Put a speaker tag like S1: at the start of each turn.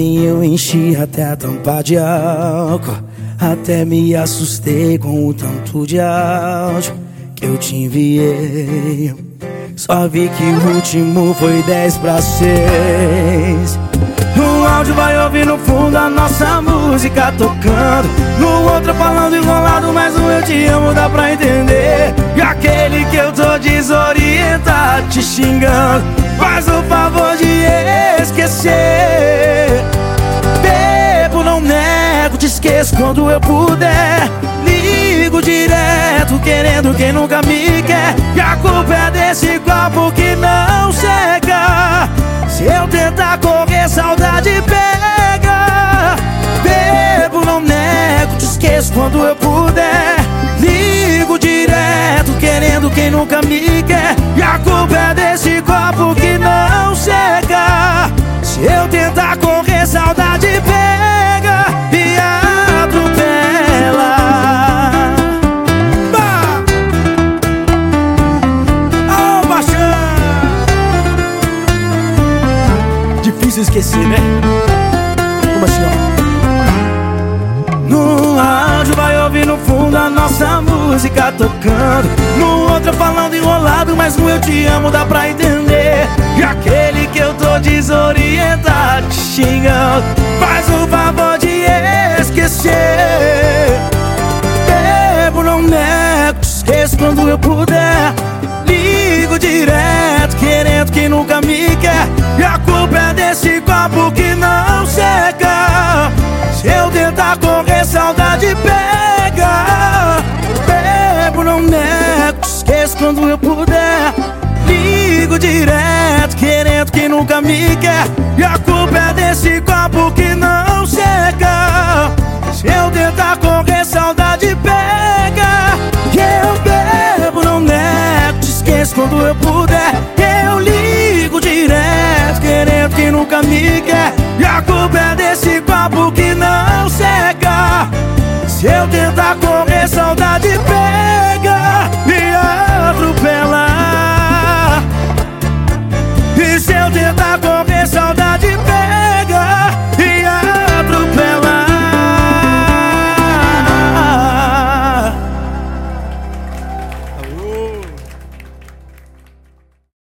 S1: Ontem eu enchi até a tampa de álcool, até me assustei com o tanto de áudio que eu te enviei. Só vi que o último foi 10/6. No áudio vai ouvir no fundo a nossa música tocando, no outro falando enrolado, mas no eu te amo dá pra entender. E aquele que eu tô desorientado te xingando, faz o favor de esquecer. Bebo, não nego, te esqueço quando eu puder. Ligo direto, querendo quem nunca me quer. E a culpa é desse copo que não seca. Se eu tentar correr, saudade pega. Bebo, não nego, te esqueço quando eu puder. Ligo direto, querendo quem nunca me quer. E a culpa é desse copo que não seca. Se eu tentar correr, saudade pega e atropela. Oh, paixão! Difícil esquecer, né? Como assim, ó? No áudio vai ouvir no fundo a nossa música tocando, no outro falando enrolado, mas no eu te amo dá pra entender. E aquele que eu tô desorientado te xingando, faz o favor de esquecer. Bebo, não nego, te esqueço quando eu puder. Ligo direto, querendo quem nunca me quer. E a culpa é desse copo que não seca. Se eu tentar correr, saudade pega. Bebo, não nego, te esqueço quando eu puder. Ligo direto, querendo quem nunca me quer. E a culpa é desse copo que não seca. Se eu tentar correr, saudade pega. E eu bebo, não nego, te esqueço quando eu puder. Eu ligo direto, querendo quem nunca me quer. E a culpa é desse copo que não seca. Se eu tentar correr, saudade pega.